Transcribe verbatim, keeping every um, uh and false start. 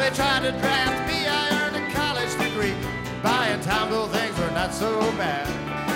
they tried to draft me, I earned a college degree. Buying time though things were not so bad.